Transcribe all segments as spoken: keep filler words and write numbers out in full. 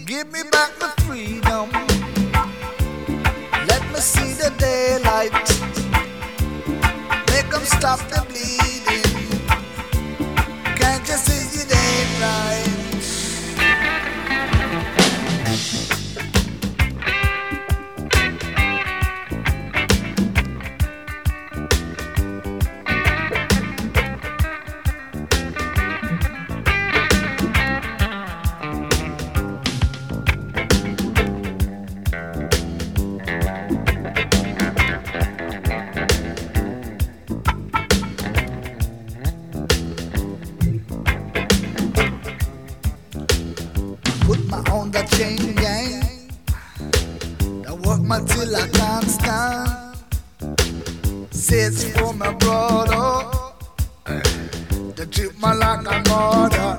Give me back my freedom. Let me see the daylight. Make them stop the bleeding. Can't you see it ain't right? Put my on the chain gang. I work my till I can't stand. Says for my brother. They treat me like a mother.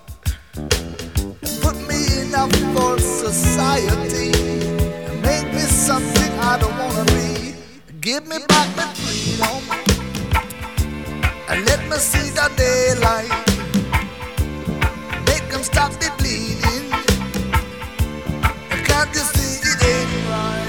Put me in a false society. Make me something I don't wanna be. Give me back my freedom. And let me see the daylight. Make them stop the bleeding. Can't you see it ain't right?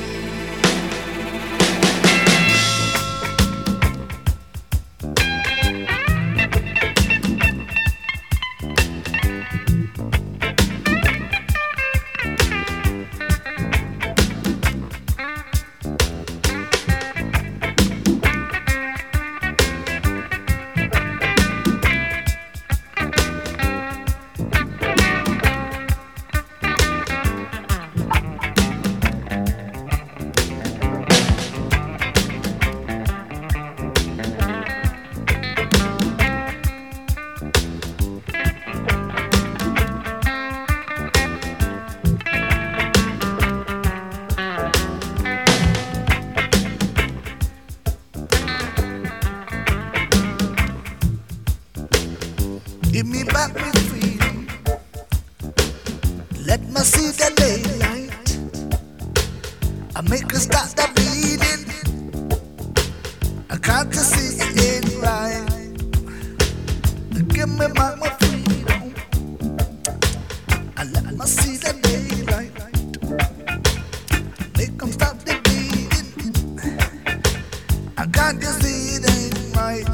Give me back my freedom. Let me see the daylight. I make her stop the bleeding. I can't you see it ain't right. Give me back my freedom. I let me see the daylight. Make them stop the bleeding. I can't you see it ain't right.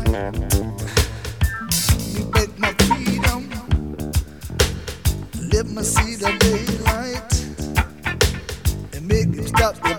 Let me see the daylight and make him stop the